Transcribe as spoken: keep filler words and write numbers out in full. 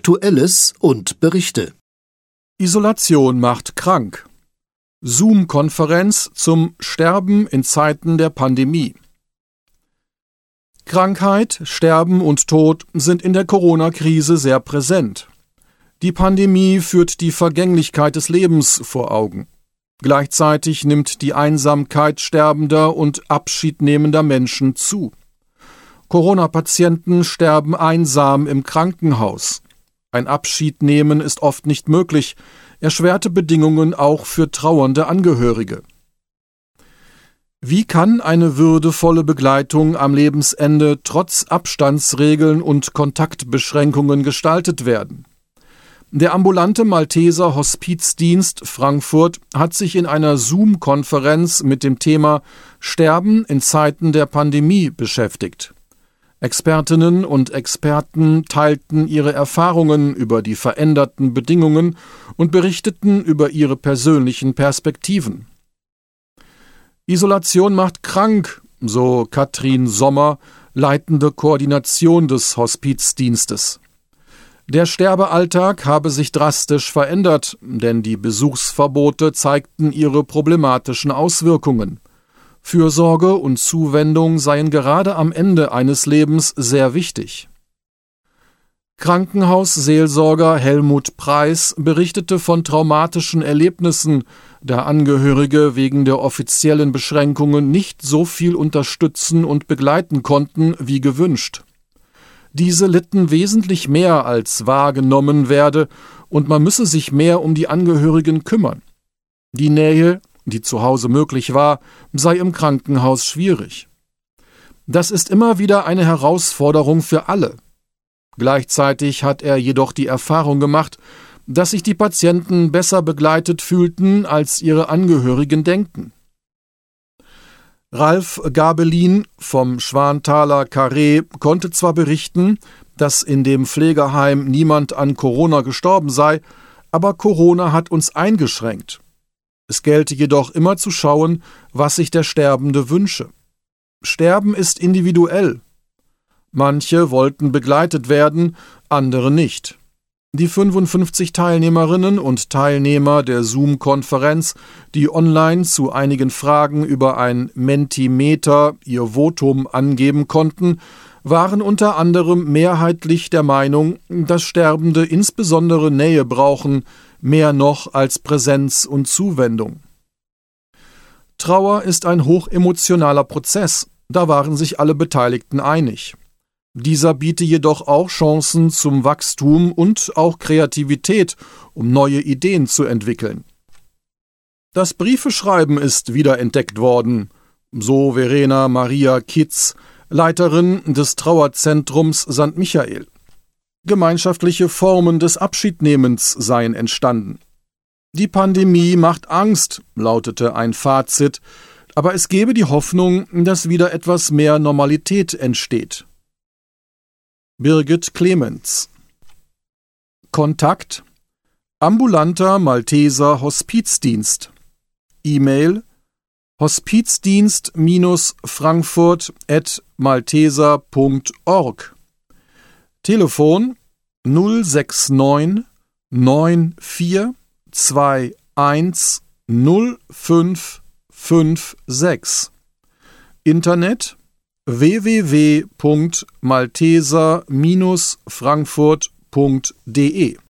Aktuelles und Berichte. Isolation macht krank. Zoom-Konferenz zum Sterben in Zeiten der Pandemie. Krankheit, Sterben und Tod sind in der Corona-Krise sehr präsent. Die Pandemie führt die Vergänglichkeit des Lebens vor Augen. Gleichzeitig nimmt die Einsamkeit sterbender und abschiednehmender Menschen zu. Corona-Patienten sterben einsam im Krankenhaus. Ein Abschiednehmen ist oft nicht möglich, erschwerte Bedingungen auch für trauernde Angehörige. Wie kann eine würdevolle Begleitung am Lebensende trotz Abstandsregeln und Kontaktbeschränkungen gestaltet werden? Der ambulante Malteser Hospizdienst Frankfurt hat sich in einer Zoom-Konferenz mit dem Thema Sterben in Zeiten der Pandemie beschäftigt. Expertinnen und Experten teilten ihre Erfahrungen über die veränderten Bedingungen und berichteten über ihre persönlichen Perspektiven. Isolation macht krank, so Katrin Sommer, leitende Koordination des Hospizdienstes. Der Sterbealltag habe sich drastisch verändert, denn die Besuchsverbote zeigten ihre problematischen Auswirkungen. Fürsorge und Zuwendung seien gerade am Ende eines Lebens sehr wichtig. Krankenhausseelsorger Helmut Preis berichtete von traumatischen Erlebnissen, da Angehörige wegen der offiziellen Beschränkungen nicht so viel unterstützen und begleiten konnten wie gewünscht. Diese litten wesentlich mehr, als wahrgenommen werde, und man müsse sich mehr um die Angehörigen kümmern. Die Nähe, die zu Hause möglich war, sei im Krankenhaus schwierig. Das ist immer wieder eine Herausforderung für alle. Gleichzeitig hat er jedoch die Erfahrung gemacht, dass sich die Patienten besser begleitet fühlten, als ihre Angehörigen denken. Ralf Gabelin vom Schwanthaler Karree konnte zwar berichten, dass in dem Pflegeheim niemand an Corona gestorben sei, aber Corona hat uns eingeschränkt. Es gelte jedoch immer zu schauen, was sich der Sterbende wünsche. Sterben ist individuell. Manche wollten begleitet werden, andere nicht. Die fünfundfünfzig Teilnehmerinnen und Teilnehmer der Zoom-Konferenz, die online zu einigen Fragen über ein Mentimeter ihr Votum angeben konnten, waren unter anderem mehrheitlich der Meinung, dass Sterbende insbesondere Nähe brauchen, mehr noch als Präsenz und Zuwendung. Trauer ist ein hochemotionaler Prozess, da waren sich alle Beteiligten einig. Dieser biete jedoch auch Chancen zum Wachstum und auch Kreativität, um neue Ideen zu entwickeln. Das Briefeschreiben ist wiederentdeckt worden, so Verena Maria Kitz, Leiterin des Trauerzentrums Sankt Michael. Gemeinschaftliche Formen des Abschiednehmens seien entstanden. Die Pandemie macht Angst, lautete ein Fazit, aber es gebe die Hoffnung, dass wieder etwas mehr Normalität entsteht. Birgit Clemens. Kontakt: ambulanter Malteser Hospizdienst. E-Mail: hospizdienst frankfurt at malteser punkt org. Telefon null sechs neun neun vier zwei eins null fünf fünf sechs. Internet w w w punkt malteser Bindestrich frankfurt punkt de